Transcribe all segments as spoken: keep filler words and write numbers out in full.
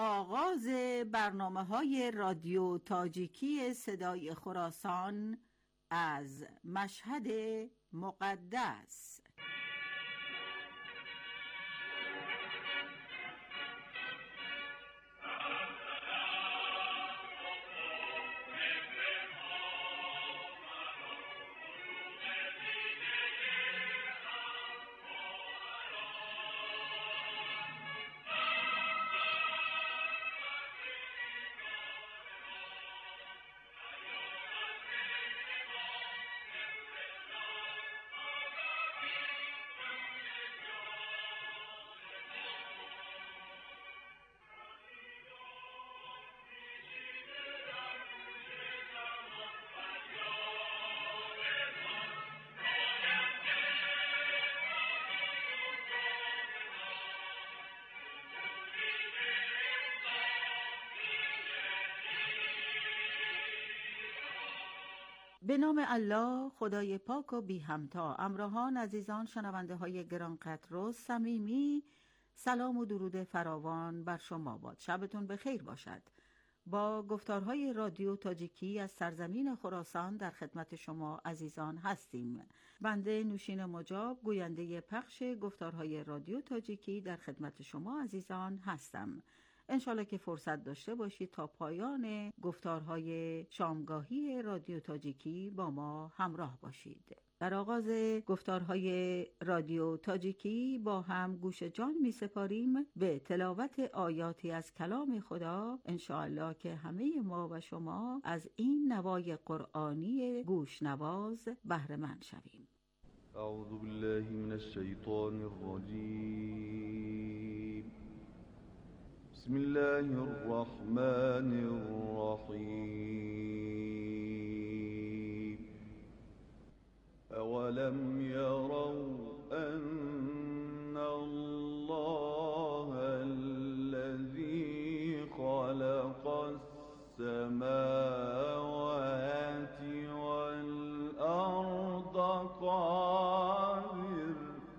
آغاز برنامه‌های رادیو تاجیکی صدای خراسان از مشهد مقدس. به نام الله خدای پاک و بی همتا. امراهان عزیزان شنونده های گرانقدر و صمیمی، سلام و درود فراوان بر شما باد. شبتون بخیر باشد. با گفتارهای رادیو تاجیکی از سرزمین خراسان در خدمت شما عزیزان هستیم. بنده نوشین مجاب گوینده پخش گفتارهای رادیو تاجیکی در خدمت شما عزیزان هستم. انشالله که فرصت داشته باشید تا پایان گفتارهای شامگاهی رادیو تاجیکی با ما همراه باشید. در آغاز گفتارهای رادیو تاجیکی با هم گوش جان می سپاریم به تلاوت آیاتی از کلام خدا. انشالله که همه ما و شما از این نوای قرآنی گوش نواز بهره مند شویم. اعوذ بالله من الشیطان الرجیم. بسم الله الرحمن الرحیم. اولم يروا ان الله الذي خلق السماوات والارض قادر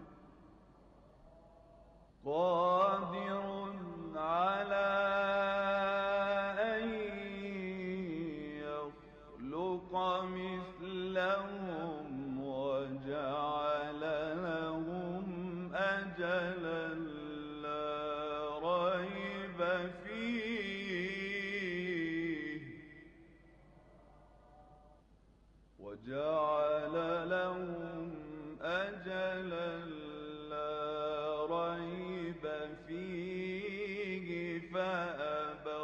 قادر على أن يخلق مثلهم وجعل لهم أجلا لا ريب فيه وجعل لهم أجلا لا ريب فيه فأبى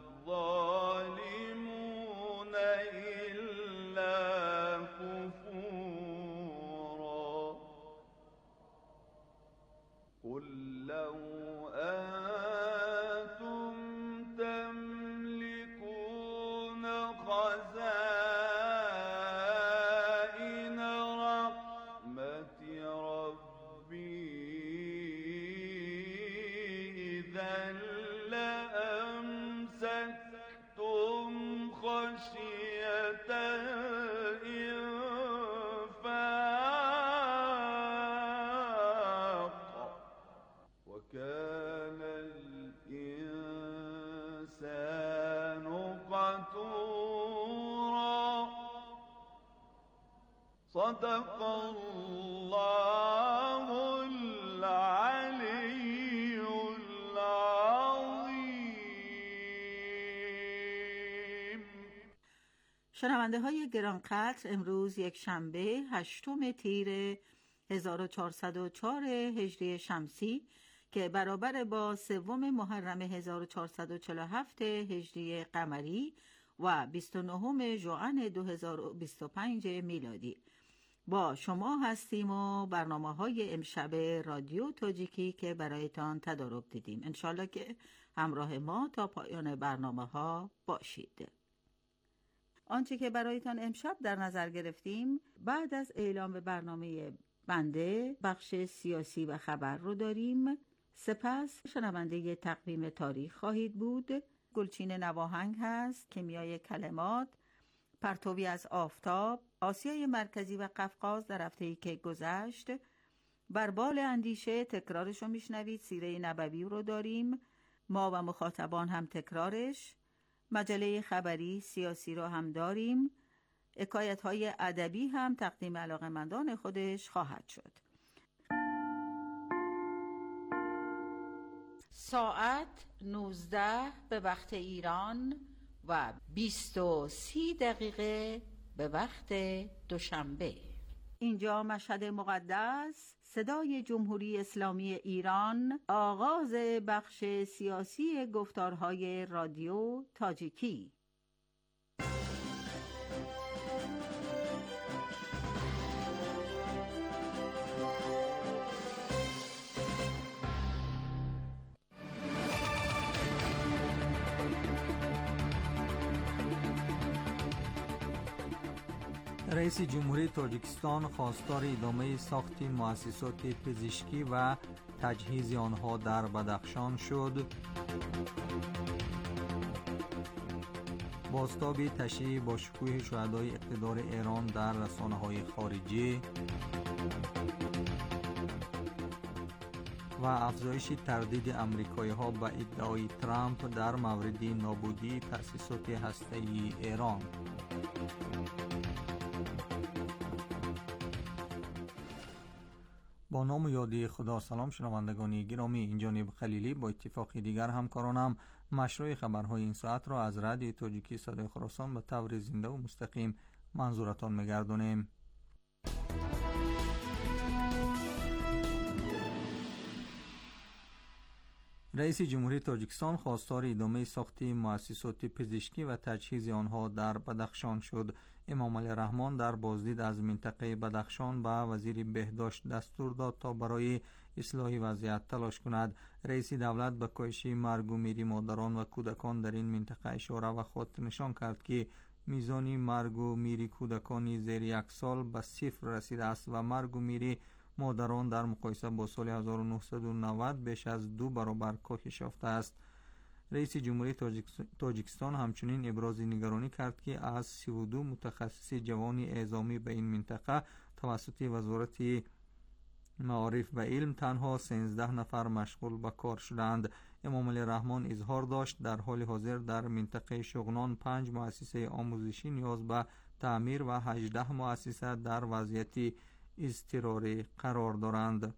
الظالمون إلا كفورا. قل لو أنتم تملكون خزائن رحمة ربي لأمسكتم خشية الإنفاق وكان الإنسان قتورا. صدق الله العلي العظيم. شنونده های گرانقدر، امروز یک شنبه هشتم تیر هزار و چهارصد و چهار هجری شمسی که برابر با سوم محرم هزار و چهارصد و چهل و هفت هجری قمری و بیست و نهم ژوئن دو هزار و بیست و پنج میلادی با شما هستیم و برنامه های امشب رادیو تاجیکی که برایتان تدارک دیدیم. انشالله که همراه ما تا پایان برنامه ها باشید. آنچه که برایتان امشب در نظر گرفتیم، بعد از اعلام برنامه بنده بخش سیاسی و خبر رو داریم. سپس شنونده تقویم تاریخ خواهید بود. گلچین نواهنگ هست، کیمیای کلمات، پرتوی از آفتاب، آسیای مرکزی و قفقاز در هفته‌ای که گذشت، بر بال اندیشه تکرارشو میشنوید، سیره نبوی رو داریم ما و مخاطبان هم تکرارش، مجله خبری سیاسی را هم داریم، حکایت‌های ادبی هم تقدیم علاقه‌مندان خودش خواهد شد. ساعت نوزده به وقت ایران و بیست و سی دقیقه به وقت دوشنبه. اینجا مشهد مقدس، صدای جمهوری اسلامی ایران، آغاز بخش سیاسی گفتارهای رادیو تاجیکی. رئیس جمهوری تاجیکستان خواستار ادامه ساخت مؤسسات پزشکی و تجهیز آنها در بدخشان شد. بازتاب تشییع با شکوه شهدای اقتدار ایران در رسانه‌های خارجی و افزایش تردید آمریکایی‌ها به ادعای ترامپ در مورد نابودی تأسیسات هسته‌ای ایران. با نام و یادی خدا. سلام شنوندگان گرامی، این جانب خلیلی با اتفاق دیگر همکارانم مشروع خبرهای این ساعت را از رادیو تاجیکی صدای خراسان به طور زنده و مستقیم منظورتان می‌گردانیم. رئیس جمهوری تاجیکستان خواستار ادامه ساخت مؤسسات پزشکی و تجهیز آنها در بدخشان شد. امام علی رحمان در بازدید از منطقه بدخشان به وزیر بهداشت دستور داد تا برای اصلاح وضعیت تلاش کند. رئیس دولت به کاهش مرگ و میر مادران و کودکان در این منطقه اشاره و خاطر نشان کرد که میزان مرگ و میر کودکان زیر یک سال به صفر رسیده است و مرگ و میر مادران در مقایسه با سال هزار و نهصد و نود بیش از دو برابر کاهش یافته است. رئیس جمهوری تاجیکستان همچنین ابراز نگرانی کرد که از سی و دو متخصص جوان اعزامی به این منطقه توسط وزارت معارف و علم تنها سیزده نفر مشغول به کار شدند. امام علی رحمان اظهار داشت در حال حاضر در منطقه شغنان پنج مؤسسه آموزشی نیاز به تعمیر و هجده مؤسسه در وضعیت اضطراری قرار دارند.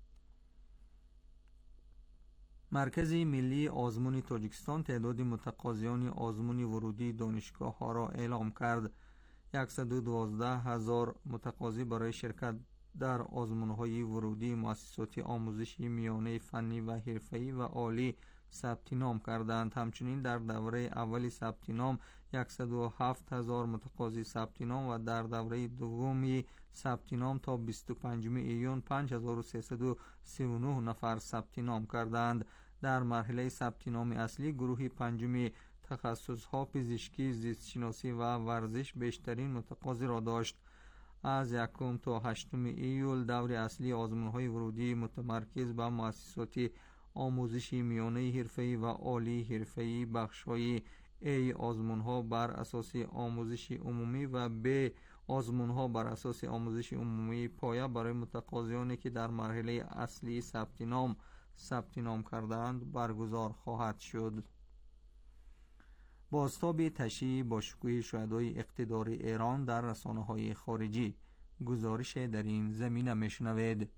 مرکز ملی آزمون تاجیکستان تعداد متقاضیان آزمون ورودی دانشگاه ها را اعلام کرد. صد و دوازده هزار متقاضی برای شرکت در آزمون های ورودی مؤسسات آموزشی میانه فنی و حرفه‌ای و عالی ثبت نام کردند. همچنین در دوره اول ثبت نام صد و هفت هزار متقاضی ثبت نام و در دوره دومی ثبت نام تا بیست و پنجم ایون پنج هزار و سیصد و سی و نه نفر ثبت نام کردند. در مرحله ثبت نام اصلی گروه پنجم تخصص‌ها پزشکی، زیستشناسی و ورزش بیشترین متقاضی را داشت. از یکم تا هشتم ایول دور اصلی آزمون‌های ورودی متمرکز به مؤسسات آموزشی میانه حرفه‌ای و عالی حرفه‌ای بخش‌های A آزمون‌ها بر اساس آموزش عمومی و B آزمون‌ها بر اساس آموزش عمومی پایه برای متقاضیانی که در مرحله اصلی ثبت نام ثبت نام کردند برگزار خواهد شد. بازتاب تشییع با شکوه شهدای اقتدار ایران در رسانه‌های خارجی. گزارش در این زمینه میشنوید.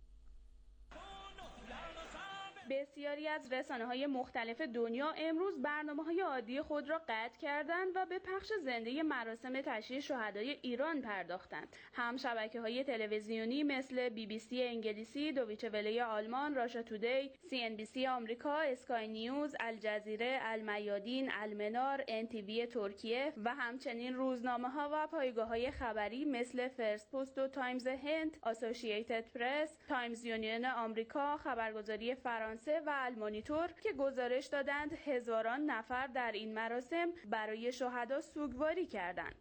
بسیاری از رسانه‌های مختلف دنیا امروز برنامه‌های عادی خود را قطع کردند و به پخش زنده مراسم تشییع شهدای ایران پرداختند. هم شبکه‌های تلویزیونی مثل بی بی سی انگلیسی، دویچه وله آلمان، راشا تودی، سی ان بی سی آمریکا، اسکای نیوز، الجزیره، المیادین، المنار، ان تی وی ترکیه و همچنین روزنامه‌ها و پایگاه‌های خبری مثل فرست پست و تایمز هند، اسوسییتد پرس، تایمز یونین آمریکا، خبرگزاری فرانسه و المانیتور که گزارش دادند هزاران نفر در این مراسم برای شهدا سوگواری کردند.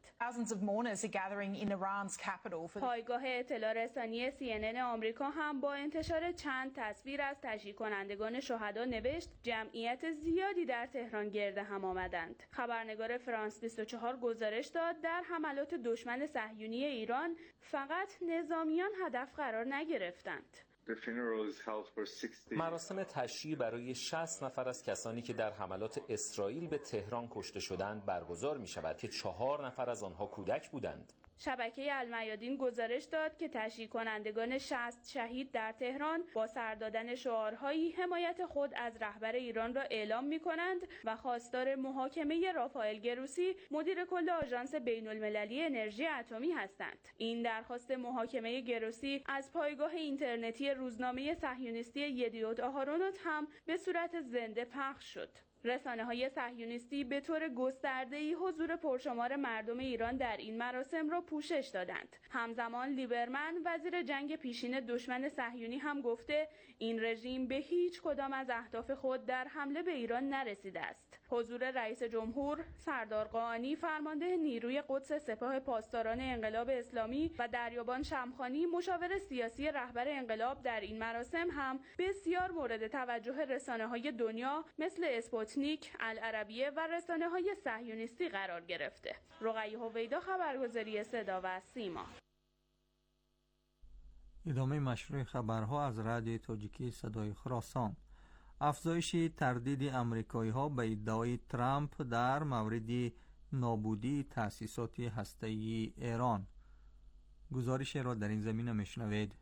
پایگاه اطلاع رسانی سی ان ان آمریکا هم با انتشار چند تصویر از تشییع کنندگان شهدا نوشت جمعیت زیادی در تهران گرد هم آمدند. خبرنگار فرانس بیست و چهار گزارش داد در حملات دشمن صهیونی ایران فقط نظامیان هدف قرار نگرفتند. مراسم تشییع برای شصت نفر از کسانی که در حملات اسرائیل به تهران کشته شدند برگزار می شود که چهار نفر از آنها کودک بودند. شبکه المیادین گزارش داد که تشییع کنندگان شصت شهید در تهران با سر دادن شعارهایی حمایت خود از رهبر ایران را اعلام می کنند و خواستار محاکمه رافائل گروسی مدیر کل آژانس بین المللی انرژی اتمی هستند. این درخواست محاکمه گروسی از پایگاه اینترنتی روزنامه صهیونیستی یدیوت آهارونوت هم به صورت زنده پخش شد. رسانه‌های صهیونیستی به طور گسترده‌ای حضور پرشمار مردم ایران در این مراسم را پوشش دادند. همزمان لیبرمن وزیر جنگ پیشین دشمن صهیونی هم گفته این رژیم به هیچ کدام از اهداف خود در حمله به ایران نرسیده است. حضور رئیس جمهور، سردار قاآنی فرمانده نیروی قدس سپاه پاسداران انقلاب اسلامی و دریابان شمخانی مشاور سیاسی رهبر انقلاب در این مراسم هم بسیار مورد توجه رسانه‌های دنیا مثل اسپوتنیک، العربیه و رسانه‌های صهیونیستی قرار گرفته. رقیه هویدا، خبرگزاری صدا و سیما. ادامه مشروع خبرها از رادیو تاجیکی صدای خراسان. افزایش تردید امریکایی‌ها به ادعای ترامپ در مورد نابودی تأسیسات هسته‌ای ایران. گزارش را در این زمینه میشنوید.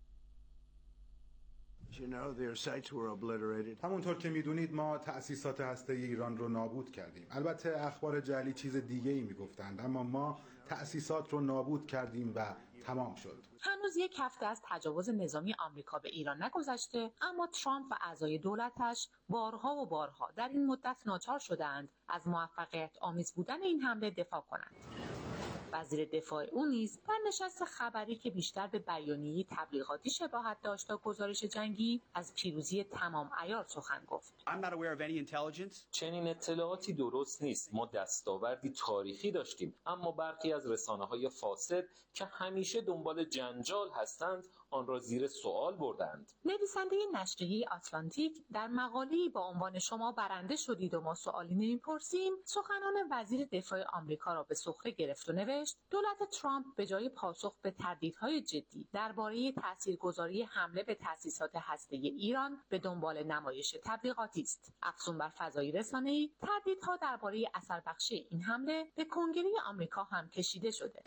همونطور که میدونید ما تأسیسات هسته‌ای ایران رو نابود کردیم. البته اخبار جعلی چیز دیگه ای میگفتند، اما ما تأسیسات رو نابود کردیم و تمام شد. هنوز یک هفته از تجاوز نظامی آمریکا به ایران نگذشته، اما ترامپ و اعضای دولتش بارها و بارها در این مدت ناچار شدند از موفقیت آمیز بودن این حمله دفاع کنند. وزیر دفاع او نیز در نشست خبری که بیشتر به بیانیه تبلیغاتی شباهت داشت تا گزارش جنگی از پیروزی تمام عیار سخن گفت. چنین اطلاعاتی درست نیست. ما دستاوردی تاریخی داشتیم، اما برخی از رسانه‌های فاسد که همیشه دنبال جنجال هستند آن را زیر سوال بردند. نویسنده نشریه آتلانتیک در مقاله‌ای با عنوان شما برنده شدید و ما سوالی نمی‌پرسیم سخنان وزیر دفاع آمریکا را به سخره گرفت و نوشت دولت ترامپ به جای پاسخ به تردیدهای جدی درباره تاثیرگذاری حمله به تأسیسات هسته‌ای ایران به دنبال نمایش تبلیغاتی است. افزون بر فضای رسانه‌ای تردیدها درباره اثر بخشی این حمله به کنگره آمریکا هم کشیده شده.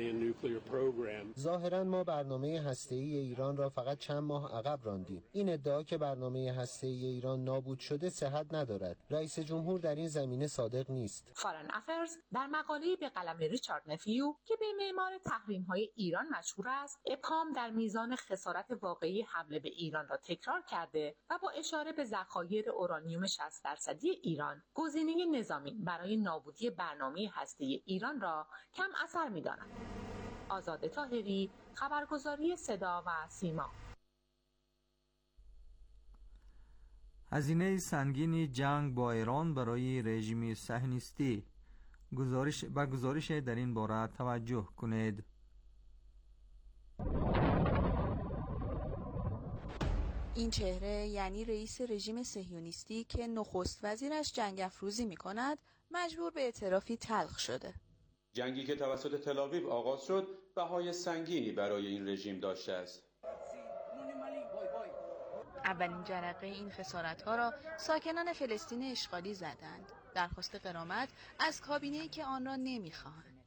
ظاهراً ما برنامه هسته‌ای ایران را فقط چند ماه عقب راندیم. این ادعا که برنامه هسته‌ای ایران نابود شده صحت ندارد. رئیس جمهور در این زمینه صادق نیست. فارن افرز در مقاله‌ای به قلم ریچارد نفیو که به معمار تحریم‌های ایران مشهور است، ابهام در میزان خسارت واقعی حمله به ایران را تکرار کرده و با اشاره به ذخایر اورانیوم شصت درصدی ایران، گزینه نظامی برای نابودی برنامه هسته‌ای ایران را کم اثر می‌داند. آزاده طاهری، خبرگزاری صدا و سیما. هزینه سنگین جنگ با ایران برای رژیم صهیونیستی. گزارش با گزارش در این باره توجه کنید. این چهره یعنی رئیس رژیم صهیونیستی که نخست وزیرش جنگ افروزی می کند مجبور به اعترافی تلخ شده. جنگی که توسط تل‌آویو آغاز شد بهای سنگینی برای این رژیم داشته است. اولین جرقه این خسارت‌ها را ساکنان فلسطین اشغالی زدند. درخواست غرامت از کابینه‌ای که آن را نمی‌خواهند.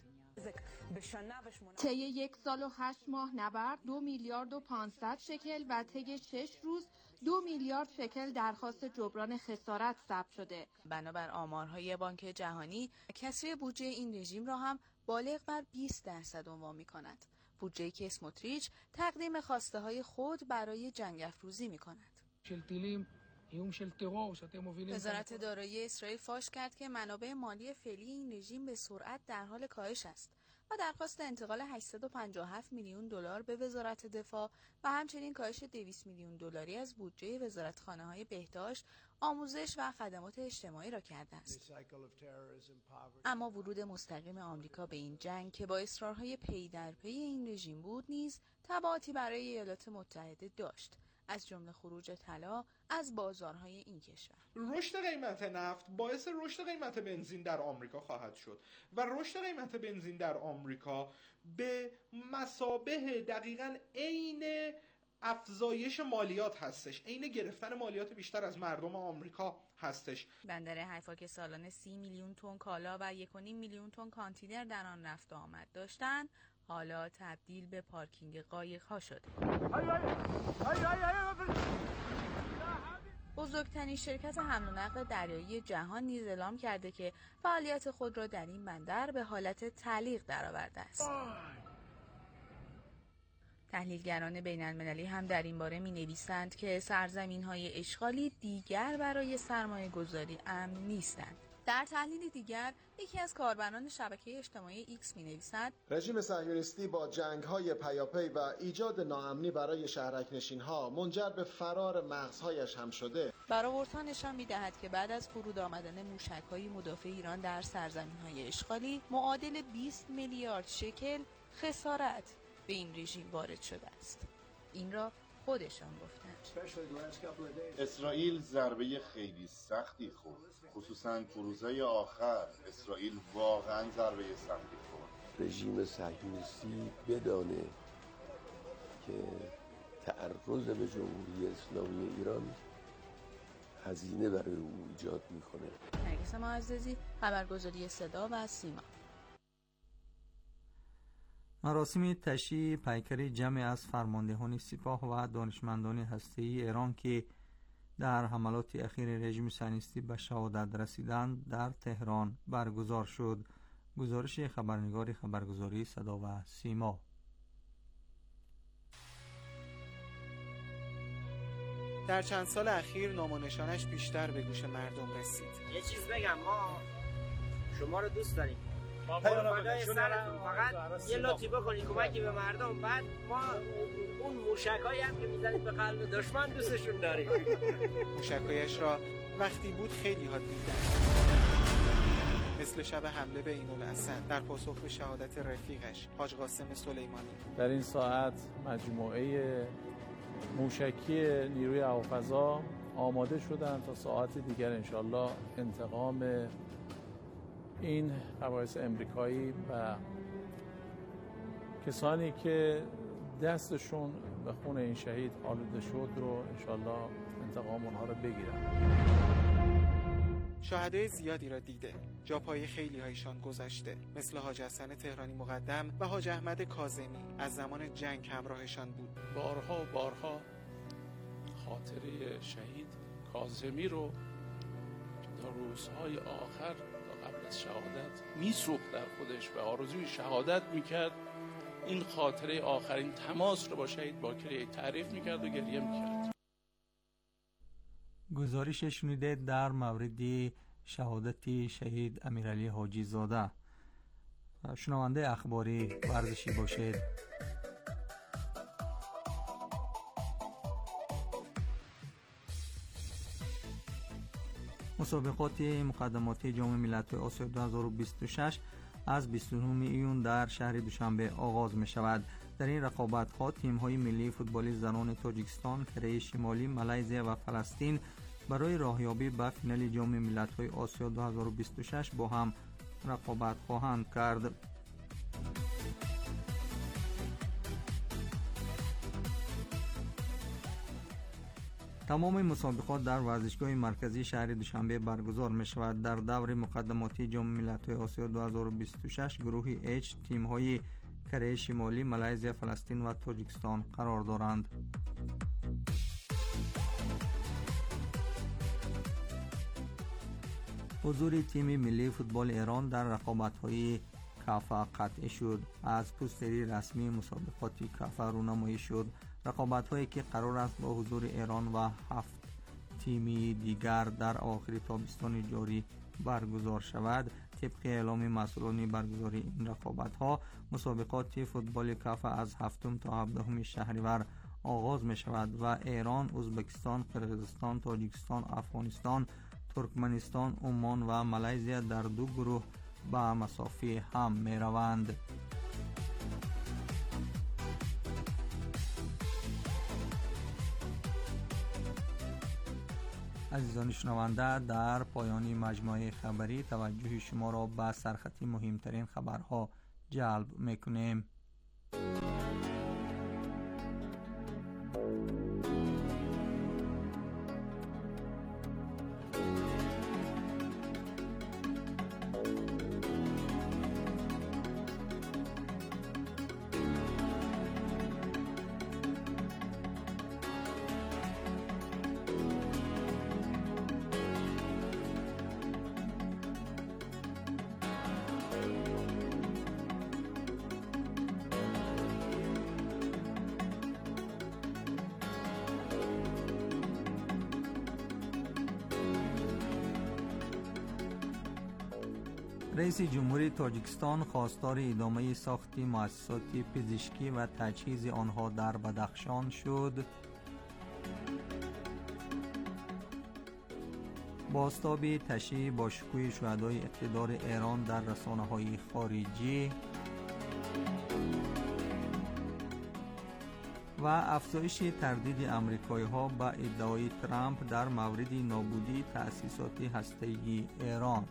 طی یک سال و هشت ماه نبرد دو میلیارد و پانصد شکل و طی شش روز دو میلیارد شکل درخواست جبران خسارت ثبت شده. بنابر آمارهای بانک جهانی کسری بودجه این رژیم را هم بالغ بر بیست درصد عنوان می‌کند. بودجه‌ای که اسموتریچ تقدیم خواسته‌های خود برای جنگ افروزی می‌کند. وزارت دارایی اسرائیل فاش کرد که منابع مالی فعلی این رژیم به سرعت در حال کاهش است و درخواست انتقال هشتصد و پنجاه و هفت میلیون دلار به وزارت دفاع و همچنین کاهش دویست میلیون دلاری از بودجه وزارتخانه‌های بهداشت، آموزش و خدمات اجتماعی را کرده است. اما ورود مستقیم آمریکا به این جنگ که با اصرارهای پی در پی این رژیم بود نیز تبعاتی برای ایالات متحده داشت، از جمله خروج طلا از بازارهای این کشور. رشد قیمت نفت باعث رشد قیمت بنزین در آمریکا خواهد شد و رشد قیمت بنزین در آمریکا به مثابه دقیقاً عین افزایش مالیات هستش، عین گرفتن مالیات بیشتر از مردم آمریکا هستش. بندر حیفا که سالانه سی میلیون تن کالا و یک و نیم میلیون تن کانتینر در آن رفت و آمد داشتند، حالا تبدیل به پارکینگ قایق‌ها شد. بزرگترین شرکت حمل و نقل دریایی جهان نیز اعلام کرده که فعالیت خود را در این بندر به حالت تعلیق درآورده است. تحلیلگران بین المللی هم در این باره می نویسند که سرزمین‌های اشغالی دیگر برای سرمایه گذاری امن نیستند. در تحلیل دیگر، یکی از کاربران شبکه اجتماعی ایکس می نویسد رژیم صهیونیستی با جنگ‌های پیاپی و ایجاد ناامنی برای شهرک‌نشین‌ها منجر به فرار مغزهایش هم شده. برآوردها نشان می‌دهد که بعد از فرود آمدن موشک‌های مدافع ایران در سرزمین‌های اشغالی، معادل بیست میلیارد شکل خسارت به این رژیم وارد شده است. این را خودشان گفتند. اسرائیل ضربه خیلی سختی خورد، خصوصا تو روزهای آخر اسرائیل واقعا ضربه سختی خورد. رژیم صهیونیستی بدانه که تعرض به جمهوری اسلامی ایران هزینه برای او ایجاد میکنه. نرگس معززی، خبرگزاری صدا و سیما. مراسم تشییع پیکر جمع از فرماندهان سپاه و دانشمندان هسته‌ای ایران که در حملات اخیر رژیم صهیونیستی به شهادت رسیدند در تهران برگزار شد. گزارش خبرنگار خبرگزاری صدا و سیما. در چند سال اخیر نام و نشانش بیشتر به گوش مردم رسید. یه چیز بگم، ما شما رو دوست داریم. فدای سرتون، فقط یه لطفی بکنید کمکی به مردم، بعد ما اون موشکایی هم که میزنید به قلب دشمن دوستشون داریم. موشکایش را وقتی بود خیلی ها دیدن، مثل شب حمله به عین‌الاسد در پاسخ به شهادت رفیقش حاج قاسم سلیمانی. در این ساعت مجموعه موشکی نیروی هوافضا آماده شدن تا ساعت دیگر انشالله انتقام این مباحث امریکایی و کسانی که دستشون به خون این شهید آلوده شد رو انشالله انتقام اونها رو بگیرن. شهدای زیادی را دیده، جا پای خیلی هایشان گذشته، مثل حاج حسن تهرانی مقدم و حاج احمد کاظمی از زمان جنگ همراهشان بود. بارها و بارها خاطره شهید کاظمی رو در روزهای آخر قبل از شهادت میسوخت در خودش و آرزوی شهادت میکرد. این خاطره آخرین تماس رو با شهید باکری تعریف میکرد و گریه میکرد. گزارش شنیده در مورد شهادت شهید امیرعلی حاجی زاده. شنونده اخباری ورزشی باشید. مسابقات مقدماتی جام ملت‌های آسیا دو هزار و بیست و شش از بیست و نه ایون در شهر دوشنبه آغاز می شود. در این رقابت‌ها تیم‌های ملی فوتبال زنان تاجیکستان، کره شمالی، مالزی و فلسطین برای راهیابی به فینال جام ملت‌های آسیا دو هزار و بیست و شش با هم رقابت خواهند کرد. تمام مسابقات در ورزشگاه مرکزی شهر دوشنبه برگزار می شود. در دور مقدماتی جام ملت‌های آسیا دو هزار و بیست و شش گروه اچ تیم‌های کره شمالی، مالزی، فلسطین و تاجیکستان قرار دارند. حضور تیم ملی فوتبال ایران در رقابت‌های کافا قطعی شد. از پوستری رسمی مسابقات کافا رونمایی شد. رقابت‌هایی که قرار است با حضور ایران و هفت تیمی دیگر در آخر تابستان جاری برگزار شود. طبق اعلام مسئولان برگزاری این رقابت‌ها، مسابقات فوتبال کافا از هفتم تا هفدهم شهریور آغاز می شود و ایران، ازبکستان، قرقیزستان، تاجیکستان، افغانستان، ترکمنستان، عمان و مالزی در دو گروه به مسافه هم می روند. عزیزان شنونده، در پایان مجموعه خبری توجه شما را به سرخط مهمترین خبرها جلب میکنیم. رئیس جمهوری تاجیکستان خواستار ادامه ساخت مؤسسات پزشکی و تجهیز آنها در بدخشان شد. بازتاب تشییع باشکوه شهدای اقتدار ایران در رسانه‌های خارجی و افزایش تردید آمریکایی‌ها به ادعای ترامپ در مورد نابودی تأسیسات هسته‌ای ایران.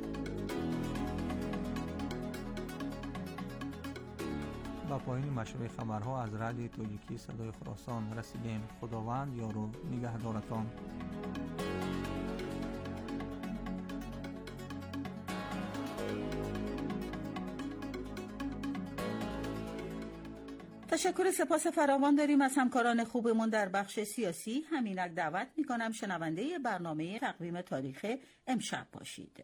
با پایان مشروع خبرها از رادیو تاجیکی صدای خراسان رسیدیم. خداوند یار و نگهدارتان. تشکر سپاس فراوان داریم از همکاران خوبمون در بخش سیاسی. همینک دعوت میکنم شنونده برنامه تقویم تاریخ امشب باشید.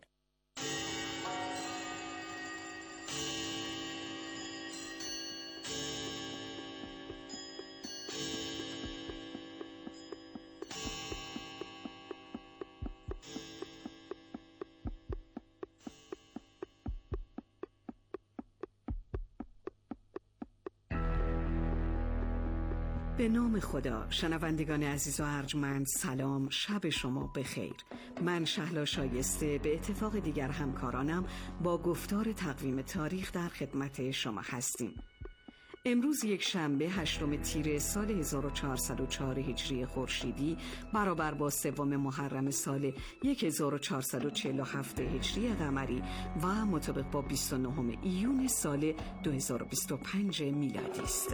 به نام خدا. شنوندگان عزیز و ارجمند، سلام، شب شما بخیر. من شهلا شایسته به اتفاق دیگر همکارانم با گفتار تقویم تاریخ در خدمت شما هستیم. امروز یک شنبه هشتم تیر سال هزار و چهارصد و چهار هجری خورشیدی برابر با سوم محرم سال هزار و چهارصد و چهل و هفت هجری قمری و مطابق با بیست و نه ایون سال دو هزار و بیست و پنج میلادی است.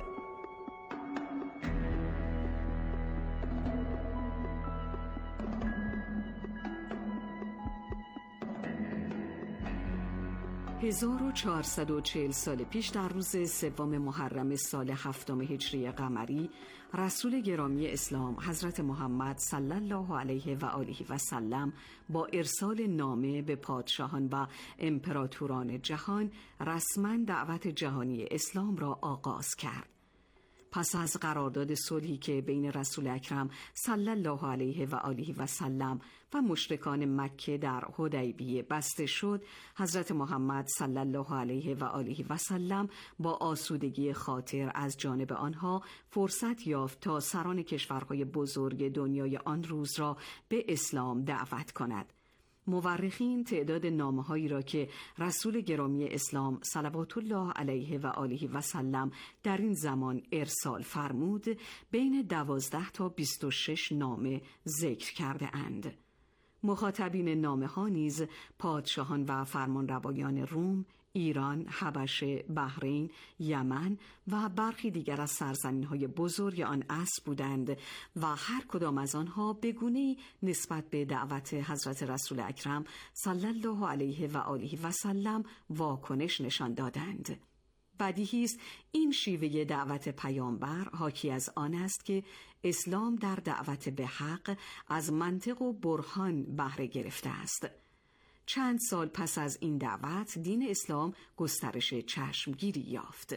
هزار و چهارصد و چهل سال پیش در روز سوم محرم سال هفتم هجری قمری، رسول گرامی اسلام حضرت محمد صلی الله علیه و آله و سلم با ارسال نامه به پادشاهان و امپراتوران جهان رسما دعوت جهانی اسلام را آغاز کرد. پس از قرارداد صلحی که بین رسول اکرم صلی الله علیه و آله و سلم و مشرکان مکه در حدیبیه بسته شد، حضرت محمد صلی الله علیه و آله و سلم با آسودگی خاطر از جانب آنها فرصت یافت تا سران کشورهای بزرگ دنیای آن روز را به اسلام دعوت کند. مورخین تعداد نامه‌هایی را که رسول گرامی اسلام صلوات الله علیه و آله و سلم در این زمان ارسال فرمود بین دوازده تا بیست و شش نامه ذکر کرده اند. مخاطبین نامه‌ها نیز پادشاهان و فرمانروایان روم، ایران، حبشه، بحرین، یمن و برخی دیگر از سرزمین‌های بزرگ آن عصر بودند و هر کدام از آنها به گونه‌ای نسبت به دعوت حضرت رسول اکرم صلی الله علیه و آله و سلم واکنش نشان دادند. بدیهی است این شیوه دعوت پیامبر حاکی از آن است که اسلام در دعوت به حق از منطق و برهان بهره گرفته است. چند سال پس از این دعوت دین اسلام گسترش چشمگیری یافت.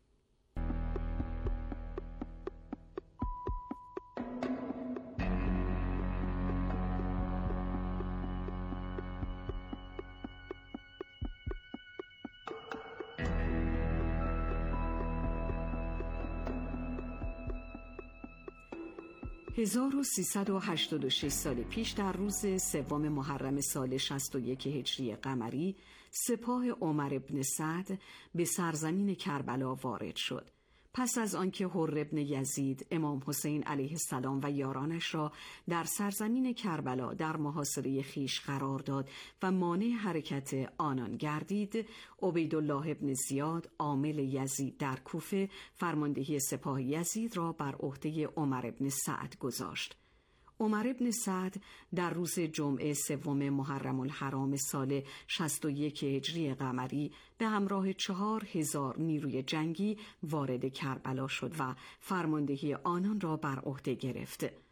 هزار و سیصد و هشتاد و شش سال پیش در روز سوم محرم سال شصت و یک هجری قمری، سپاه عمر بن سعد به سرزمین کربلا وارد شد. پس از آنکه حر بن یزید امام حسین علیه السلام و یارانش را در سرزمین کربلا در محاصره خیش قرار داد و مانع حرکت آنان گردید، عبیدالله بن زیاد عامل یزید در کوفه فرماندهی سپاه یزید را بر عهده عمر بن سعد گذاشت. عمر بن سعد در روز جمعه سوم محرم الحرام سال شصت و یک هجری قمری به همراه چهار هزار نیروی جنگی وارد کربلا شد و فرماندهی آنان را بر عهده گرفت.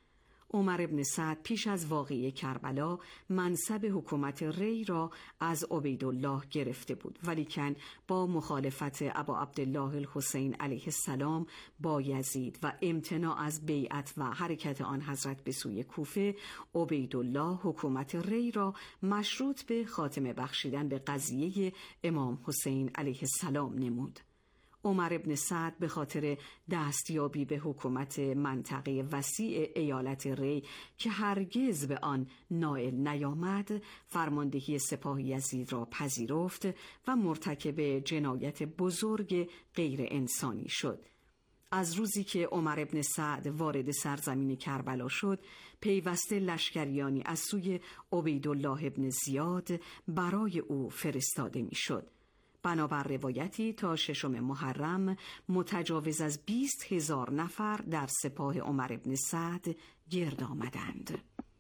عمر ابن سعد پیش از واقعه کربلا منصب حکومت ری را از عبیدالله گرفته بود، ولیکن با مخالفت ابا عبدالله الحسین علیه السلام با یزید و امتناع از بیعت و حرکت آن حضرت به سوی کوفه، عبیدالله حکومت ری را مشروط به خاتمه بخشیدن به قضیه امام حسین علیه السلام نمود. عمر ابن سعد به خاطر دستیابی به حکومت منطقه وسیع ایالت ری که هرگز به آن نائل نیامد، فرماندهی سپاه یزید را پذیرفت و مرتکب جنایت بزرگ غیر انسانی شد. از روزی که عمر ابن سعد وارد سرزمین کربلا شد، پیوسته لشکریانی از سوی عبیدالله ابن زیاد برای او فرستاده میشد. بنابر روایتی تا ششم محرم متجاوز از بیست هزار نفر در سپاه عمر ابن سعد گرد آمدند.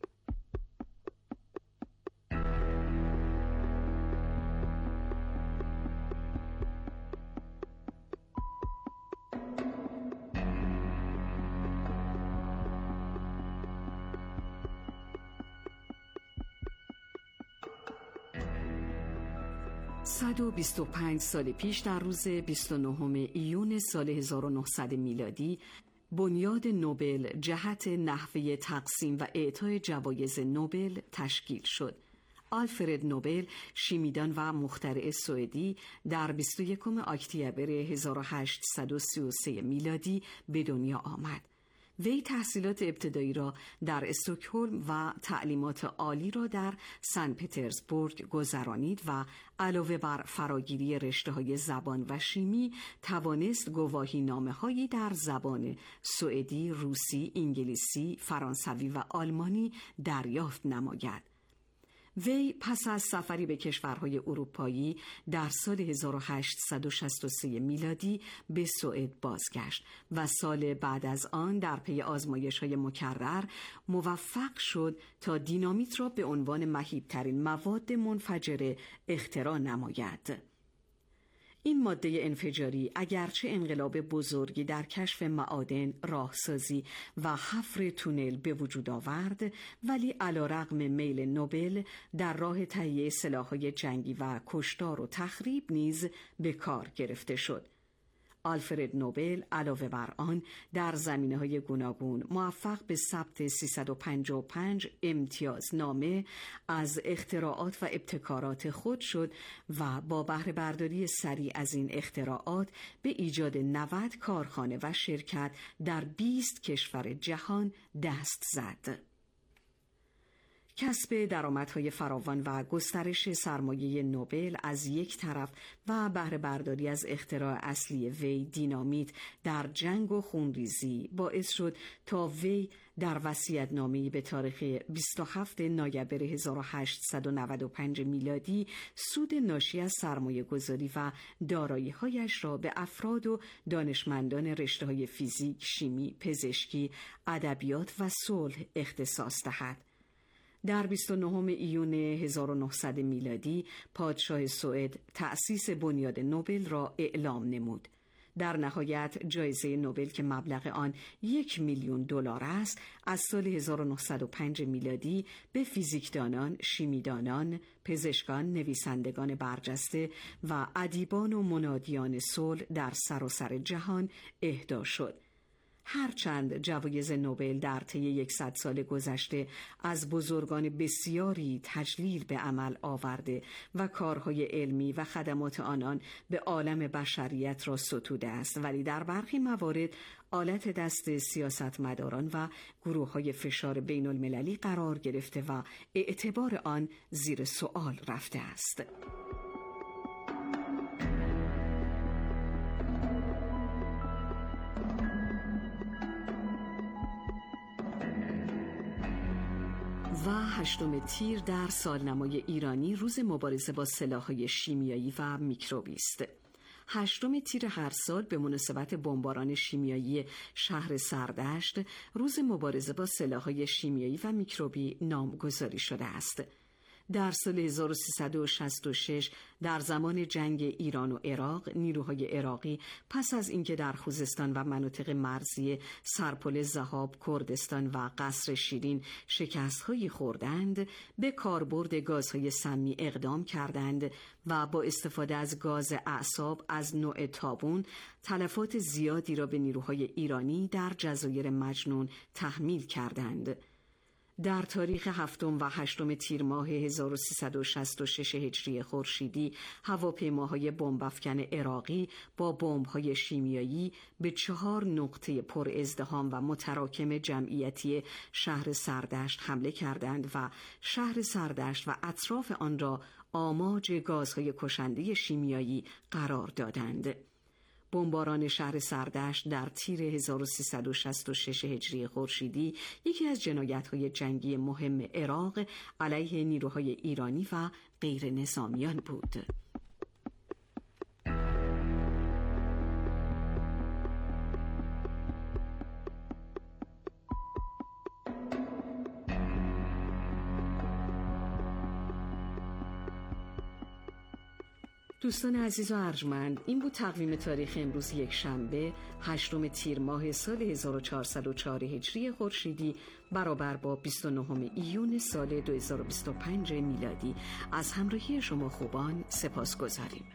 صد و بیست و پنج سال پیش در روز بیست و نهم ایون سال هزار و نهصد میلادی، بنیاد نوبل جهت نحوه تقسیم و اعطای جوایز نوبل تشکیل شد. آلفرد نوبل، شیمیدان و مخترع سوئدی، در بیست و یکم اکتبر هزار و هشتصد و سی و سه میلادی به دنیا آمد. وی تحصیلات ابتدایی را در استکهلم و تعلیمات عالی را در سن پترزبورگ گذرانید و علاوه بر فراگیری رشته‌های زبان و شیمی توانست گواهی نامه‌هایی در زبان سوئدی، روسی، انگلیسی، فرانسوی و آلمانی دریافت نماید. وی پس از سفری به کشورهای اروپایی در سال هزار و هشتصد و شصت و سه میلادی به سوئد بازگشت و سال بعد از آن در پی آزمایش‌های مکرر موفق شد تا دینامیت را به عنوان مهیب‌ترین مواد منفجره اختراع نماید. این ماده انفجاری اگرچه انقلاب بزرگی در کشف معادن، راهسازی و حفر تونل به وجود آورد، ولی علی‌رغم میل نوبل در راه تهیه سلاح‌های جنگی و کشتار و تخریب نیز به کار گرفته شد. آلفرد نوبل علاوه بر آن در زمینه‌های گوناگون موفق به ثبت سیصد و پنجاه و پنج امتیازنامه از اختراعات و ابتکارات خود شد و با بهره برداری سریع از این اختراعات به ایجاد نود کارخانه و شرکت در بیست کشور جهان دست زد. کسب درآمدهای فراوان و گسترش سرمایه نوبل از یک طرف و بهره برداری از اختراع اصلی وی، دینامیت، در جنگ و خونریزی باعث شد تا وی در وصیت‌نامه‌ای به تاریخ بیست و هفتم نوامبر هزار و هشتصد و نود و پنج میلادی سود ناشی از سرمایه‌گذاری و دارایی‌هایش را به افراد و دانشمندان رشته‌های فیزیک، شیمی، پزشکی، ادبیات و صلح اختصاص دهد. در بیست و نهم ایون هزار و نهصد میلادی پادشاه سوئد تأسیس بنیاد نوبل را اعلام نمود. در نهایت جایزه نوبل که مبلغ آن یک میلیون دلار است، از سال هزار و نهصد و پنج میلادی به فیزیکدانان، شیمیدانان، پزشکان، نویسندگان برجسته و ادیبان و منادیان صلح در سراسر جهان اهدا شد. هرچند جوایز نوبل در طی صد سال گذشته از بزرگان بسیاری تجلیل به عمل آورده و کارهای علمی و خدمات آنان به عالم بشریت را ستوده است، ولی در برخی موارد آلت دست سیاستمداران و گروه‌های فشار بین المللی قرار گرفته و اعتبار آن زیر سوال رفته است. و هشتم تیر در سالنمای ایرانی روز مبارزه با سلاح‌های شیمیایی و میکروبی است. هشتم تیر هر سال به مناسبت بمباران شیمیایی شهر سردشت روز مبارزه با سلاح‌های شیمیایی و میکروبی نامگذاری شده است. در سال هزار و سیصد و شصت و شش در زمان جنگ ایران و عراق، نیروهای عراقی پس از اینکه در خوزستان و مناطق مرزی سرپل ضحاب، کردستان و قصر شیرین شکست‌هایی خوردند، به کاربرد گازهای سمی اقدام کردند و با استفاده از گاز اعصاب از نوع تابون تلفات زیادی را به نیروهای ایرانی در جزایر مجنون تحمیل کردند. در تاریخ هفتم و هشتم تیر ماه هزار و سیصد و شصت و شش هجری خورشیدی هواپیماهای بمب‌افکن عراقی با بمب‌های شیمیایی به چهار نقطه پر ازدحام و متراکم جمعیتی شهر سردشت حمله کردند و شهر سردشت و اطراف آن را آماج گازهای کشنده شیمیایی قرار دادند. بمباران شهر سردشت در تیر هزار و سیصد و شصت و شش هجری خورشیدی یکی از جنایت‌های جنگی مهم عراق علیه نیروهای ایرانی و غیر نظامیان بود. دوستان عزیز و ارجمند، این بود تقویم تاریخ امروز یک شنبه هشتم تیر ماه سال هزار و چهارصد و چهار هجری خورشیدی برابر با بیست و نهم ایون سال دو هزار و بیست و پنج میلادی. از همراهی شما خوبان سپاس گذاریم.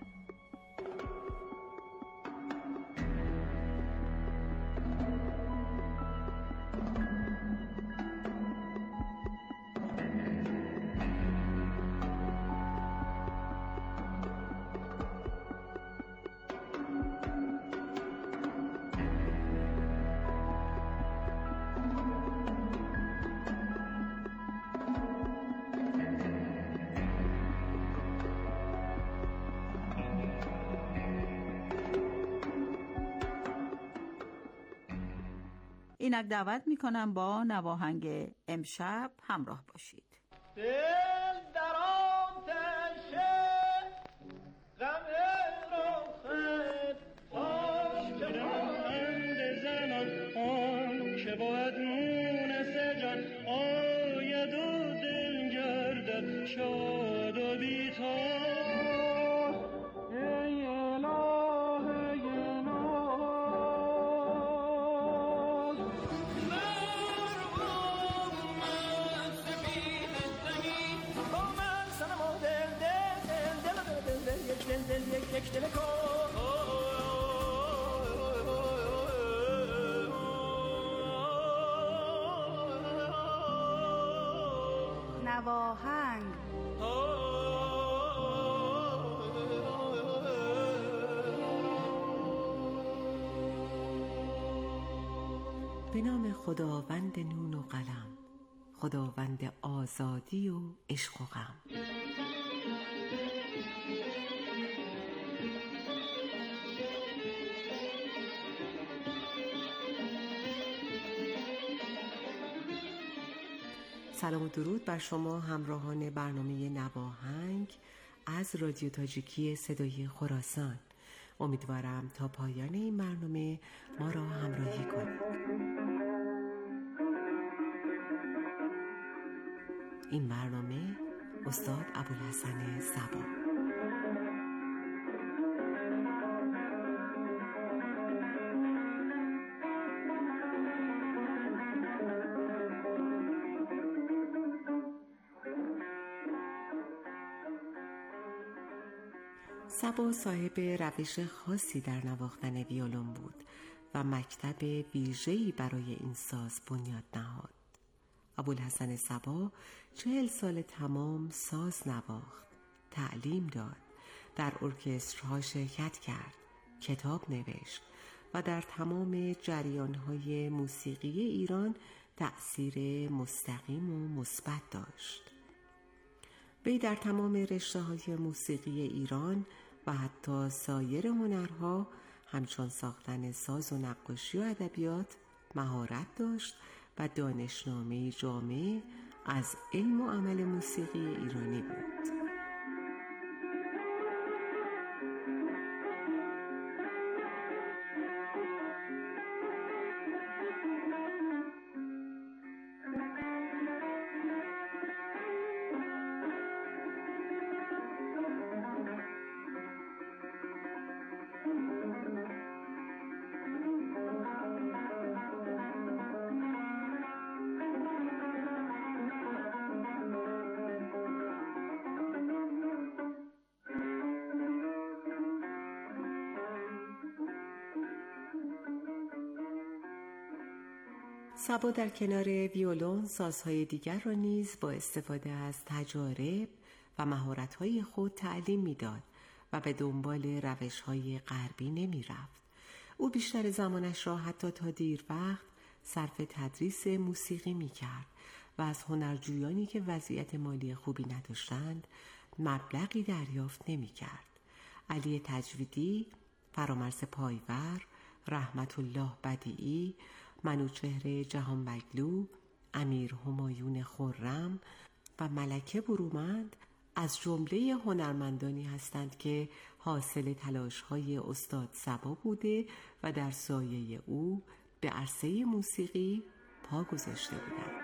اینک دعوت میکنم با نواهنگ امشب همراه باشید. دل در آتش غم رخت پاک بند زمان آن که باید مونس جان آید و دل گردد شاد و بیتاب. نواهنگ به نام خداوند نون و قلم، خداوند آزادی و عشق و غم. سلام و درود بر شما همراهان برنامه نواهنگ از رادیو تاجیکی صدای خراسان. امیدوارم تا پایان این برنامه ما را همراهی کنید. این برنامه استاد ابوالحسن صبا. صبا صاحب روش خاصی در نواختن ویولون بود و مکتب ویژه‌ای برای این ساز بنیاد نهاد. ابوالحسن صبا چهل سال تمام ساز نواخت، تعلیم داد، در ارکسترها شرکت کرد، کتاب نوشت و در تمام جریان‌های موسیقی ایران تأثیر مستقیم و مثبت داشت. وی در تمام رشته‌های موسیقی ایران و حتی سایر هنرها همچون ساختن ساز و نقاشی و ادبیات مهارت داشت و دانشنامه‌ای جامع از علم و عمل موسیقی ایرانی بود. سبا در کنار ویولون سازهای دیگر را نیز با استفاده از تجارب و مهارت‌های خود تعلیم می‌داد و به دنبال روش‌های غربی نمی‌رفت. او بیشتر زمانش را حتی تا دیر وقت صرف تدریس موسیقی می‌کرد و از هنرجویانی که وضعیت مالی خوبی نداشتند مبلغی دریافت نمی‌کرد. علی تجویدی، فرامرز پایور، رحمت الله بدیعی، منوچهر جهانبگلو، امیر همایون خرم و ملکه برومند از جمله هنرمندانی هستند که حاصل تلاش‌های استاد صبا بوده و در سایه او به عرصه موسیقی پا گذاشته بودند.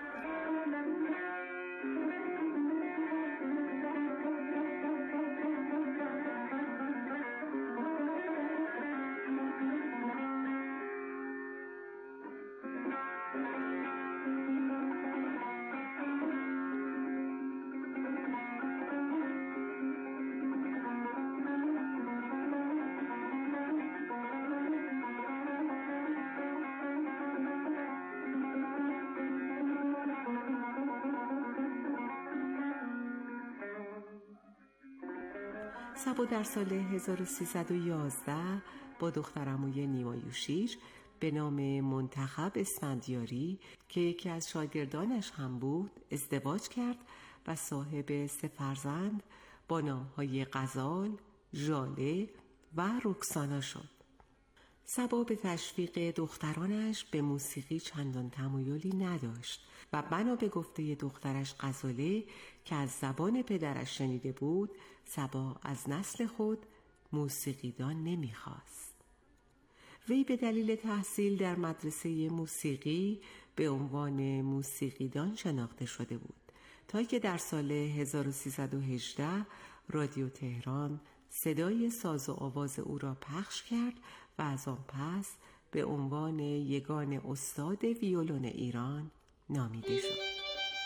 صبا در سال هزار و سیصد و یازده با دخترعموی نیما یوشیج به نام منتخب اسفندیاری که یکی از شاگردانش هم بود ازدواج کرد و صاحب سه فرزند با نامهای غزال، ژاله و رکسانا شد. صبا به تشویق دخترانش به موسیقی چندان تمایلی نداشت و بنا به گفته دخترش غزاله که از زبان پدرش شنیده بود صبا از نسل خود موسیقیدان نمیخواست. وی به دلیل تحصیل در مدرسه موسیقی به عنوان موسیقیدان شناخته شده بود تا که در سال هزار و سیصد و هجده رادیو تهران صدای ساز و آواز او را پخش کرد و از آن پس به عنوان یگان استاد ویولون ایران نامیده شد.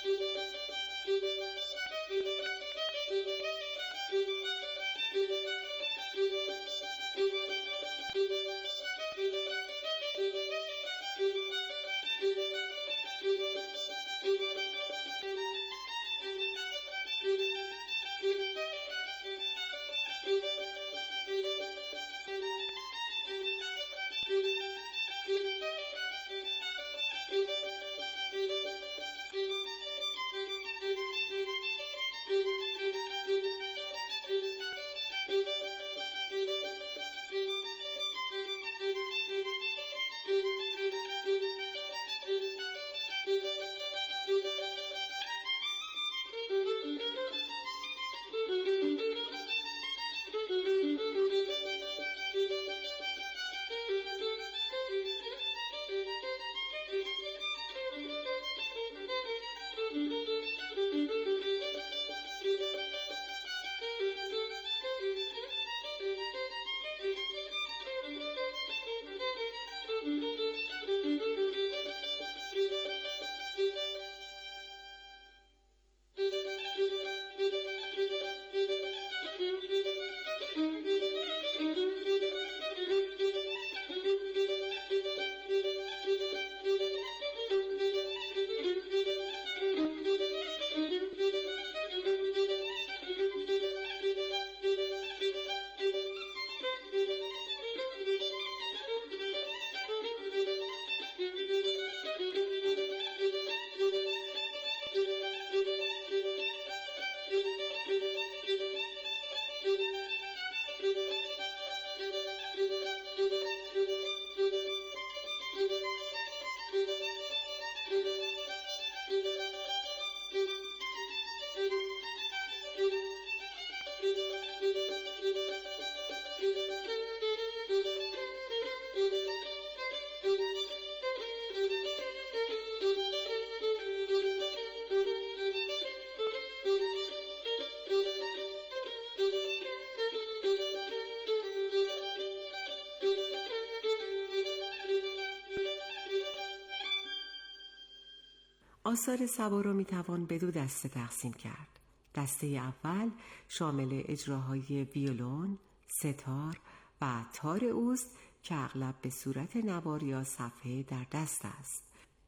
آثار صبا را میتوان به دو دسته تقسیم کرد. دسته اول شامل اجراهای ویولون، ستار و تار اوست که اغلب به صورت نوار یا صفحه در دست است.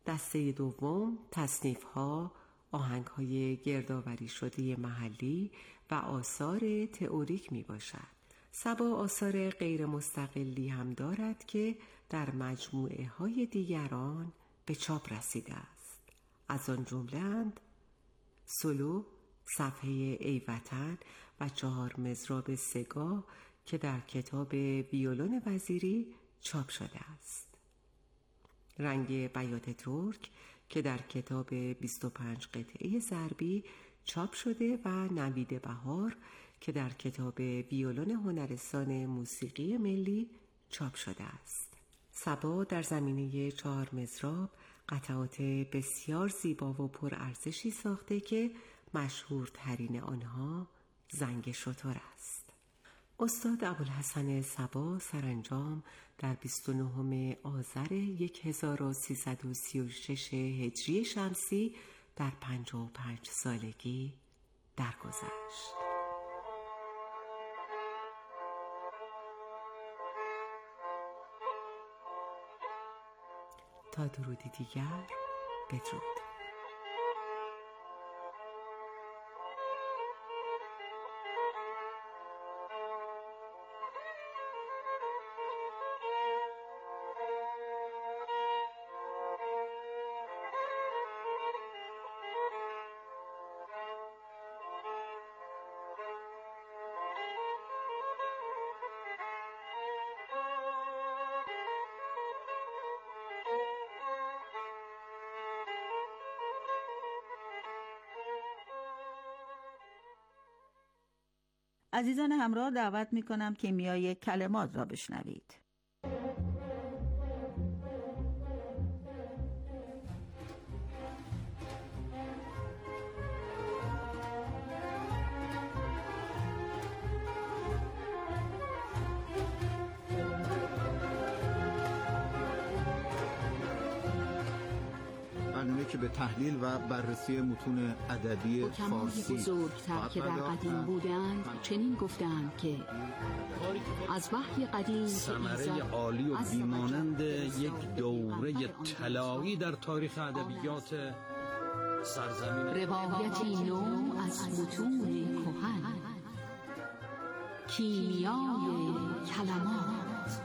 دسته دوم تصنیف‌ها، آهنگ‌های گردآوری شده محلی و آثار تئوریک میباشد. سبا آثار غیر مستقلی هم دارد که در مجموعه های دیگران به چاپ رسیده است. از آن جمله‌اند سولو، صفحه ای وطن و چهار مضراب سگاه که در کتاب ویولون وزیری چاپ شده است. رنگ بیات ترک که در کتاب بیست و پنج قطعه ضربی چاپ شده و نوید بهار که در کتاب ویولون هنرستان موسیقی ملی چاپ شده است. سبا در زمینه چهار مضراب قطعات بسیار زیبا و پرارزشی ساخته که مشهورترین آنها زنگ شتر است. استاد ابوالحسن صبا سرانجام در بیست و نهم آذر هزار و سیصد و سی و شش هجری شمسی در پنجاه و پنج سالگی درگذشت. تا درودی دیگر، بدرود. عزیزان همراه، دعوت می کنم کیمیای کلمات را بشنوید. برنامه که به تحلیل و بررسی متون ادبی فارسی بزرگتر که در قدیم بودند چنین گفتند که از وحی قدیم ثمره عالی و بیمانند یک دوره طلایی در تاریخ ادبیات سرزمین، روایتی نو از متون کهن، کیمیای کلمات.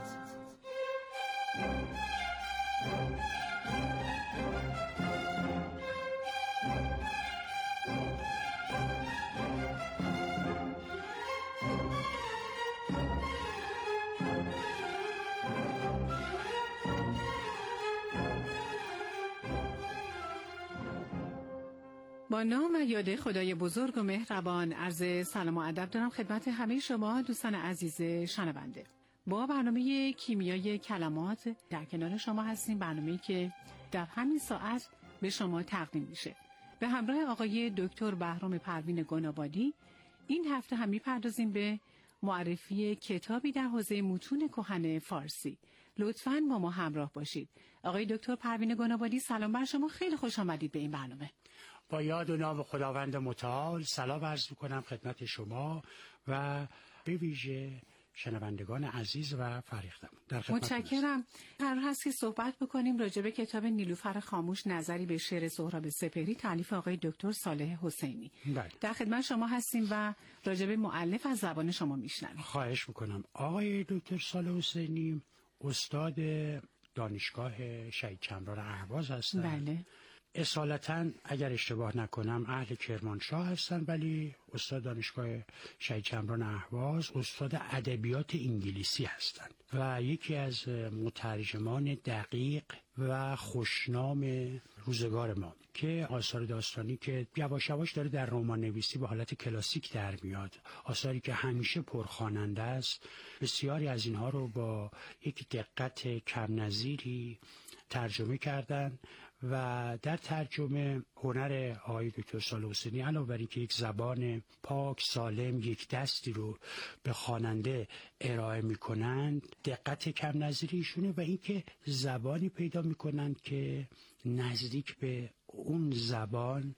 با نام و یاد خدای بزرگ و مهربان عرض سلام و ادب دارم خدمت همه شما دوستان عزیز شنونده. با برنامه کیمیای کلمات در کنار شما هستیم، برنامه‌ای که در همین ساعت به شما تقدیم میشه. به همراه آقای دکتر بهرام پروین گنابادی این هفته هم میپردازیم به معرفی کتابی در حوزه متون کهن فارسی. لطفاً با ما همراه باشید. آقای دکتر پروین گنابادی سلام بر شما، خیلی خوش آمدید به این برنامه. با یاد و نام خداوند متعال سلام عرض می‌کنم خدمت شما و به ویژه شنوندگان عزیز و فریختم. در خدمت متشکرم. قرار هست که صحبت بکنیم راجع به کتاب نیلوفر خاموش، نظری به شعر سهراب سپهری، تالیف آقای دکتر صالح حسینی. بله. در خدمت شما هستیم و راجع به مؤلف از زبان شما میشنویم. خواهش می‌کنم. آقای دکتر صالح حسینی استاد دانشگاه شهید کمران اهواز هستند. بله. اصالتاً اگر اشتباه نکنم اهل کرمانشاه هستن، ولی استاد دانشگاه شهید کمران اهواز استاد ادبیات انگلیسی هستند و یکی از مترجمان دقیق و خوشنام روزگار ما که آثار داستانی که یواش یواش داره در رمان نویسی به حالت کلاسیک در میاد، آثاری که همیشه پرخواننده است، بسیاری از اینها رو با یک دقت کم نظیری ترجمه کردن و در ترجمه هنر آقای دکتر صالح حسینی علاوه بر اینکه یک زبان پاک سالم یک دستی رو به خواننده ارائه میکنند، دقت کم نظیریشونه و اینکه زبانی پیدا میکنند که نزدیک به اون زبان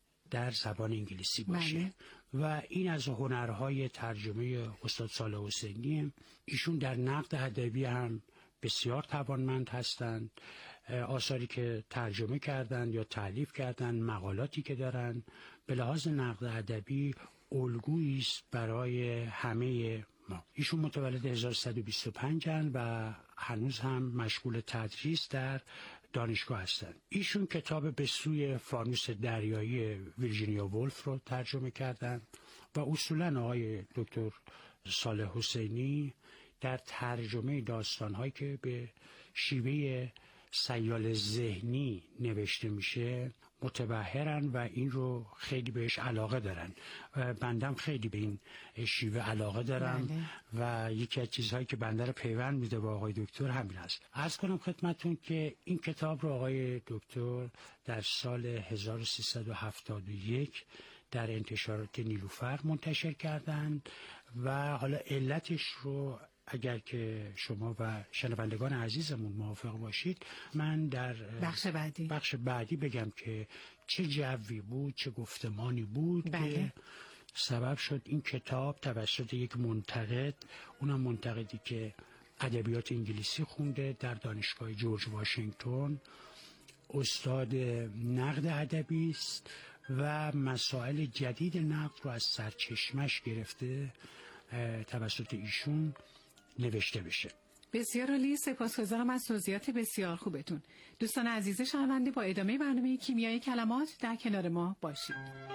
در زبان انگلیسی باشه. بله. و این از هنرهای ترجمه استاد صالح حسینی. ایشون در نقد ادبی هم بسیار توانمند هستند. آثاری که ترجمه کردن یا تالیف کردن، مقالاتی که دارن، به لحاظ نقد ادبی الگویی است برای همه ما. ایشون متولد هزار و سیصد و بیست و پنج و هنوز هم مشغول تدریس در دانشگاه هستند. ایشون کتاب به سوی فانوس دریایی ویرجینیا وولف رو ترجمه کردن و اصولا آقای دکتر صالح حسینی در ترجمه داستان‌هایی که به شیوه سیال ذهنی نوشته میشه متبحرن و این رو خیلی بهش علاقه دارن. بندم خیلی به این شیوه علاقه دارم و یکی از چیزهایی که بنده رو پیوند میده با آقای دکتر همین هست. عرض کنم خدمتون که این کتاب رو آقای دکتر در سال هزار و سیصد و هفتاد و یک در انتشارات نیلوفر منتشر کردند و حالا علتش رو اگر که شما و شنوندگان عزیزمون موافق باشید من در بخش بعدی بخش بعدی بگم که چه جوی بود، چه گفتمانی بود بله. که سبب شد این کتاب توسط یک منتقد، اونم منتقدی که ادبیات انگلیسی خونده در دانشگاه جورج واشنگتن، استاد نقد ادبی است و مسائل جدید نقد رو از سرچشمش گرفته توسط ایشون نوشته بشه. بسیار عالی، سپاسگزارم از توضیحات بسیار خوبتون. دوستان عزیز شنونده، با ادامه برنامه کیمیای کلمات در کنار ما باشید.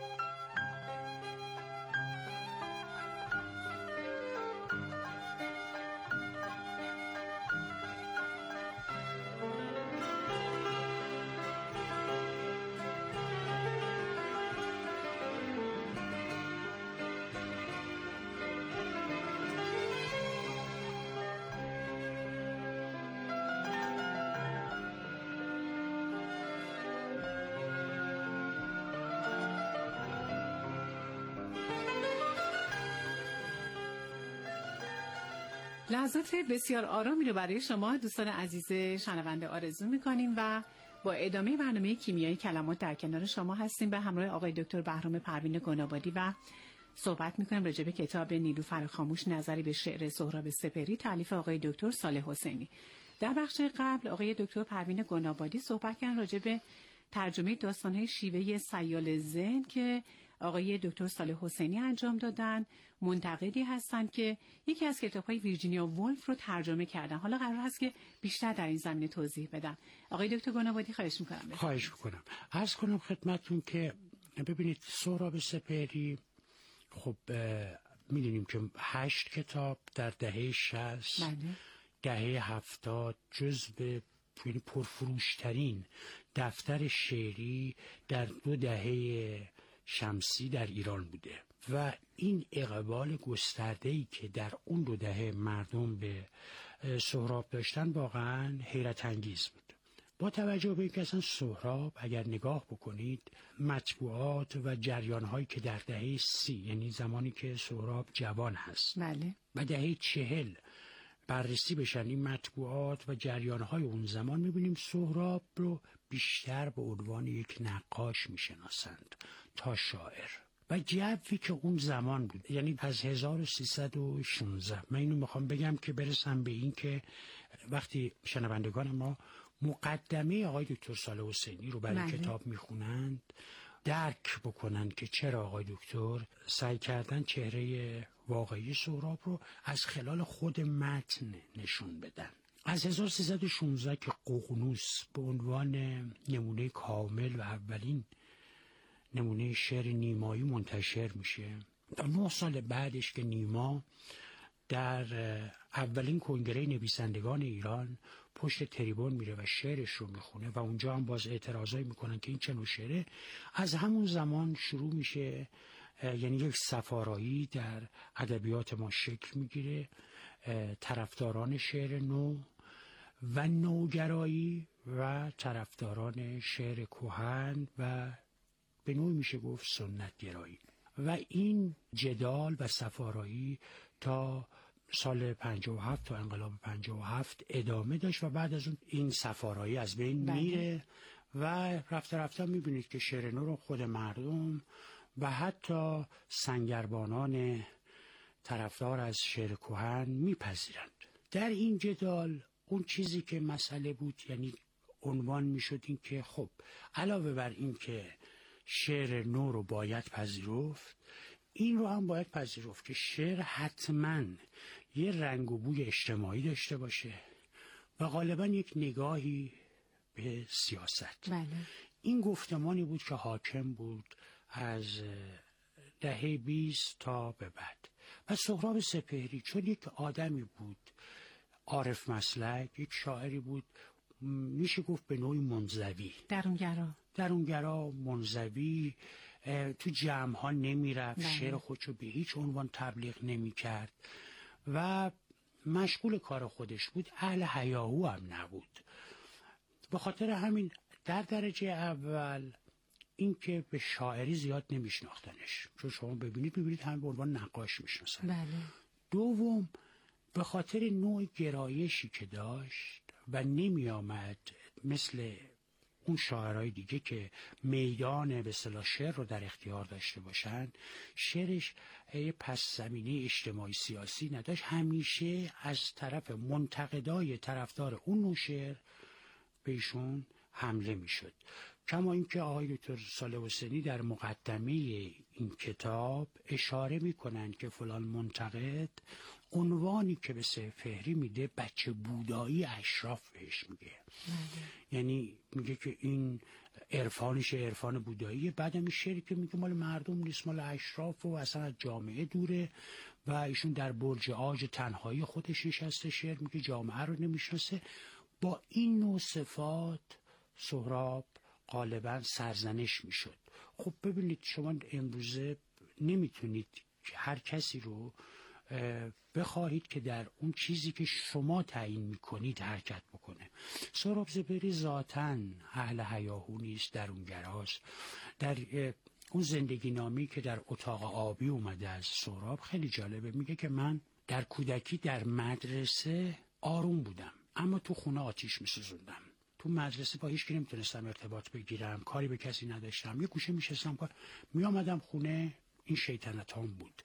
لحظات بسیار آرامی رو برای شما دوستان عزیز شنونده آرزو می‌کنیم و با ادامه برنامه کیمیای کلمات در کنار شما هستیم به همراه آقای دکتر بهرام پروین گنابادی و صحبت می‌کنیم راجع به کتاب نیلوفر خاموش نظری به شعر سهراب سپهری تالیف آقای دکتر صالح حسینی. در بخش قبل آقای دکتر پروین گنابادی صحبت کردن راجع به ترجمه داستان‌های شیوه سیال ذهن که آقای دکتر صالح حسینی انجام دادن. منتقدی هستند که یکی از کتاب‌های ویرجینیا وولف رو ترجمه کردن. حالا قرار هست که بیشتر در این زمینه توضیح بدم. آقای دکتر گنابادی خواهش می‌کنم. خواهش می‌کنم. عرض کنم خدمتتون که ببینید سهراب سپهری خب می‌دونیم که هشت کتاب در دهه شصت بله. دهه هفتاد جزو یعنی پرفروشترین دفتر شعری در دو دهه شمسی در ایران بوده و این اقبال گسترده‌ای که در اون دو دهه مردم به سهراب داشتن واقعا حیرت انگیز بود. با توجه به اینکه اصلا سهراب اگر نگاه بکنید مطبوعات و جریان‌هایی که در دهه سی یعنی زمانی که سهراب جوان هست بله. و دهه چهل بررسی بشن این مطبوعات و جریان‌های اون زمان می‌بینیم سهراب رو بیشتر به عنوان یک نقاش می‌شناسند تا شاعر و جوی که اون زمان بود یعنی از هزار و سیصد و شانزده من اینو میخوام بگم که برسم به این که وقتی شنوندگان ما مقدمه آقای دکتر صالح حسینی رو برای بله. کتاب میخونند درک بکنن که چرا آقای دکتر سعی کردن چهره واقعی سهراب رو از خلال خود متن نشون بدن. از هزار و سیصد و شانزده که ققنوس به عنوان نمونه کامل و اولین نمونه شعر نیمایی منتشر میشه تا نه سال بعدش که نیما در اولین کنگره نویسندگان ایران پشت تریبون میره و شعرش رو میخونه و اونجا هم باز اعتراضایی میکنن که این چه نوع شعره. از همون زمان شروع میشه یعنی یک صفارایی در ادبیات ما شکل میگیره، طرفداران شعر نو و نوگرایی و طرفداران شعر کهن و به نوعی میشه گفت سنت گرایی و این جدال و صفارایی تا سال پنجاه و هفت تا انقلاب پنجاه و هفت ادامه داشت و بعد از اون این صفارایی از بین بله. میره و رفته رفته میبینید که شعر نو رو خود مردم و حتی سنگربانان طرفدار از شعر کهن میپذیرند. در این جدال اون چیزی که مسئله بود یعنی عنوان میشد این که خب علاوه بر این که شعر نو رو باید پذیرفت، این رو هم باید پذیرفت که شعر حتما یه رنگ و بوی اجتماعی داشته باشه و غالبا یک نگاهی به سیاست. بله. این گفتمانی بود که حاکم بود از دهه بیست تا به بعد. و سهراب سپهری چون یک آدمی بود عارف مسلک، یک شاعری بود میشه گفت به نوعی منزوی، درونگرا درونگرا منزوی، تو جمع ها نمی رفت، شعر خودشو به هیچ عنوان تبلیغ نمی کرد و مشغول کار خودش بود، اهل هیاهو هم نبود. به خاطر همین در درجه اول این که به شاعری زیاد نمیشناختنش، چون شما ببینید ببینید هم به عنوان نقاش میشناسن. بله. دوم به خاطر نوع گرایشی که داشت و نمی آمد مثل اون شاعرای دیگه که میدان به اصطلاح شعر رو در اختیار داشته باشن، شعرش یه پس زمینه اجتماعی سیاسی نداشت، همیشه از طرف منتقدای طرفدار اون نوع شعر به ایشون حمله میشد. کما اینکه آقای دکتر صالح حسینی در مقدمه این کتاب اشاره میکنن که فلان منتقد عنوانی که به سپهری میده بچه بودایی اشراف بهش میگه. یعنی میگه که این عرفانش عرفان بودایی، بعد هم شعری که میگه مال مردم نیست، مال اشراف و اصلا از جامعه دوره و ایشون در برج عاج تنهایی خودش نشسته، شعر میگه جامعه رو نمیشناسه. با این نوع صفات سهراب غالبا سرزنش میشد. خب ببینید شما امروزه نمیتونید هر کسی رو بخواهید که در اون چیزی که شما تعیین میکنید حرکت بکنه. سهراب سپهری ذاتاً اهل هیاهو نیست، درونگراست. در اون زندگی نامی که در اتاق آبی اومده از سهراب خیلی جالبه، میگه که من در کودکی در مدرسه آروم بودم اما تو خونه آتیش میسوزوندم. تو مدرسه با هیچ کی نمیتونستم ارتباط بگیرم، کاری به کسی نداشتم، یه گوشه میشستم کار می آمدم خونه، این شیطنتام بود.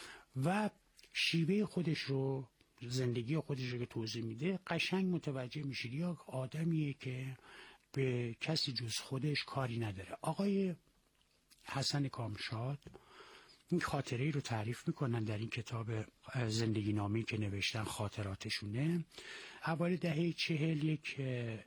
و شیوه خودش رو، زندگی خودش رو که توضیح میده قشنگ متوجه میشید یا آدمیه که به کسی جز خودش کاری نداره. آقای حسن کامشاد این خاطره رو تعریف میکنن در این کتاب زندگی نامی که نوشتن، خاطراتشونه. اوایل دهه چهل یک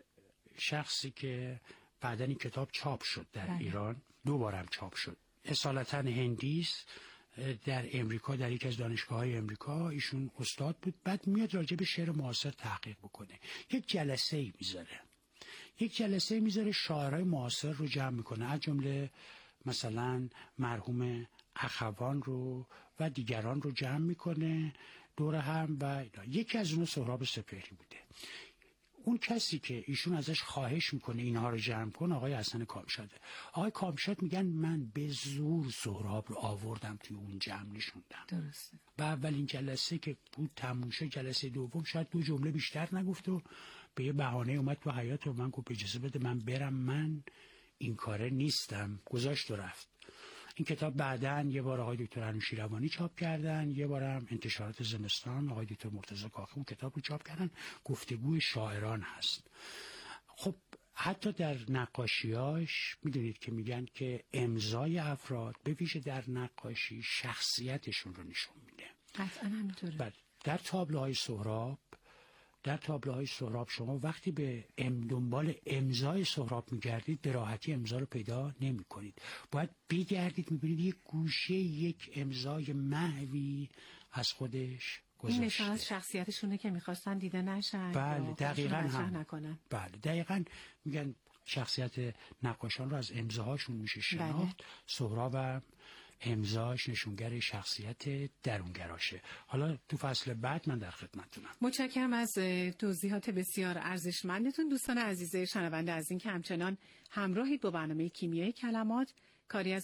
شخصی که بعدن این کتاب چاپ شد در بله. ایران دوبارم چاپ شد، اصالتا هندیست، در امریکا در یک از دانشگاه‌های امریکا ایشون استاد بود. بعد میاد راجع به شعر معاصر تحقیق بکنه، یک جلسه‌ای میذاره یک جلسه میذاره شاعرای معاصر رو جمع میکنه، از جمله مثلا مرحوم اخوان رو و دیگران رو جمع میکنه دور هم و یکی از اونها سهراب سپهری بوده. اون کسی که ایشون ازش خواهش میکنه اینها رو جمع کن آقای حسن کامشاده. آقای کامشاد میگن من به زور سهراب رو آوردم توی اون جمع نشوندم. درسته. و اولین جلسه که بود تموم شد، جلسه دوم شاید دو جمله بیشتر نگفت و به یه بهانه اومد تو حیاط و من گفت اجازه بده من برم، من این کاره نیستم، گذاشت و رفت. این کتاب بعداً یه بار آقای دکتر انوشیروانی چاپ کردن، یه بارم انتشارات زمستان آقای دکتر مرتضی کاخی اون کتاب رو چاپ کردن، گفتگوی شاعران هست. خب حتی در نقاشیاش میدونید که میگن که امضای افراد به ویژه در نقاشی شخصیتشون رو نشون میده. قطعاً همینطوره. در تابلوهای سهراب در تابلوهای سهراب شما وقتی به ام دنبال امضای سهراب میگردید به راحتی امضا رو پیدا نمی کنید. باید بگردید میبینید یک گوشه یک امضای محوی از خودش گذاشته. این نشان از شخصیتشونه که میخواستن دیده نشن. بله دقیقاً هم نکنن. بله دقیقاً میگن شخصیت نقاشان رو از امضاهاشون میشه شناخت. بله. سهراب امضاش نشونگر شخصیت درونگراشه. حالا تو فصل بعد من در خدمتتونم. متشکرم از توضیحات بسیار ارزشمندتون دوستان عزیز شنونده، از اینکه همچنان همراهید با برنامه کیمیای کلمات، کاری از